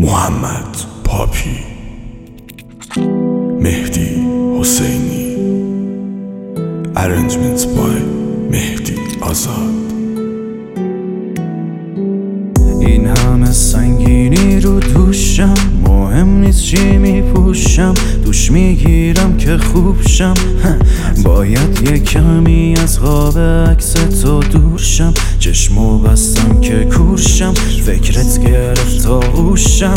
محمد پاپی، مهدی حسینی، Arrangements by مهدی آزاد. این همه سنگینی رو دوشم، مهم نیست چی میپوشم، دوش میگیرم که خوب شم. باید یه کمی از خواب عکس تو دورشم، چشمو بستم که کورشم، فکرت گرفت تا هوشم.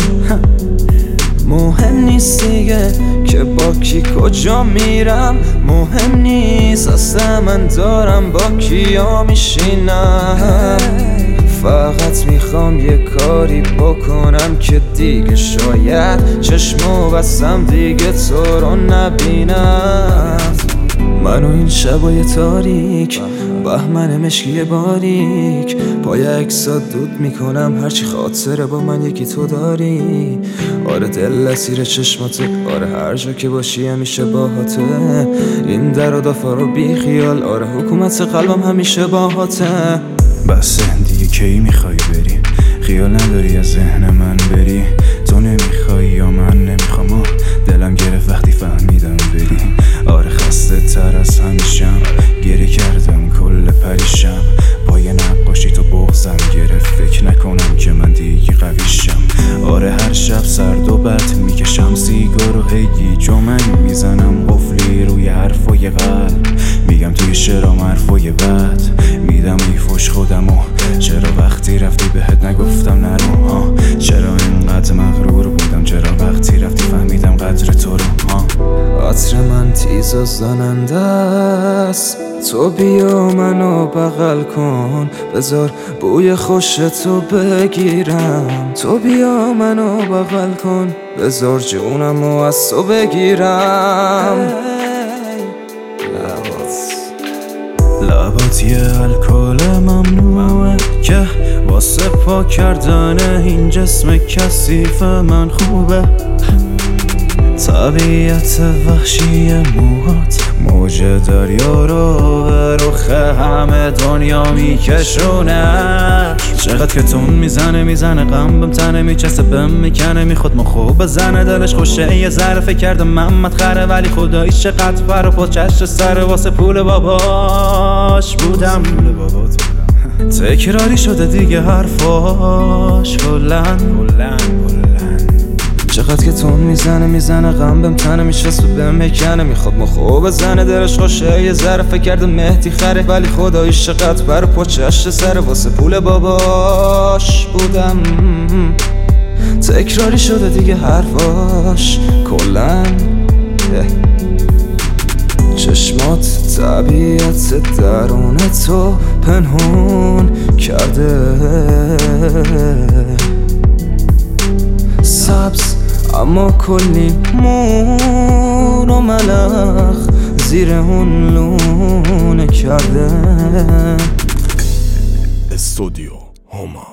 مهم نیست دیگه که با کی کجا میرم، مهم نیست اصلا من دارم با کیا میشینم. فقط میخوام یه کاری بکنم که دیگه شاید چشمو بستم دیگه تو رو نبینم. منو این شبای تاریک، بهمن مشکی باریک، پای عکسات دود میکنم هرچی خاطره با من یکی تو داری. آره دل اسیر چشماته، آره هر جا که باشی همیشه باهاته. این در و دافا رو بی خیال، آره حکومت قلبم همیشه باهاته. بس دیگه کی میخوای بری؟ خیال نداری از ذهن من بری؟ تو نمیخوای یا من نمیخوام؟ دلم گرفت وقتی فهمیدم بری. آره خسته تر از همیشم، گریه کردم کل پریشم. با یه نقاشی تو بغضم گرفت، فکر نکنم که من دیگه قویشم. آره هر شب سرد و بد میکشم سیگار و هی جمنگ میزنم قفلی روی حرفای قلب. میگم توی شعرام حرفای بد میدم ای فوش خودمو. چرا وقتی رفتی بهت نگفتم نرو؟ چرا اینقدر مغرور بودم؟ چرا وقتی رفتی فهمیدم قدر تو رو؟ عطر من تیز و زننده است، تو بیا منو بغل کن، بذار بوی خوش تو بگیرم. تو بیا منو بغل کن، بذار جونمو از تو بگیرم. لبات یه الکل ممنوعه که واسه پاک کردن این جسم کثیف من خوبه. طبیعت وحشی موهات موج دریا رو به رخ همه دنیا میکشونه. چقدر که تون میزنه غم بهم تنه میچسته بهم میکنه، میخواد مخو بزنه دلش خوشه. یه ذره فکر کردم محمد خره، ولی خدایی چقدر فر و چشم سر واسه پول باباش بودم. تکراری شده دیگه حرفاش کلن. چقدر که تون میزنه غم بهم تنه میشست و بهم میکنه، میخواد مخو بزنه دلش خوشه. یه ذره فکر کردم مهدی خره، ولی خداییش چقدر بر پچش سر واسه پول باباش بودم. تکراری شده دیگه حرفاش کلن. چشمات طبیعت درون تو پنهون کرده، سبز اما کلی مون و ملخ زیر اون لونه کرده. استودیو هما.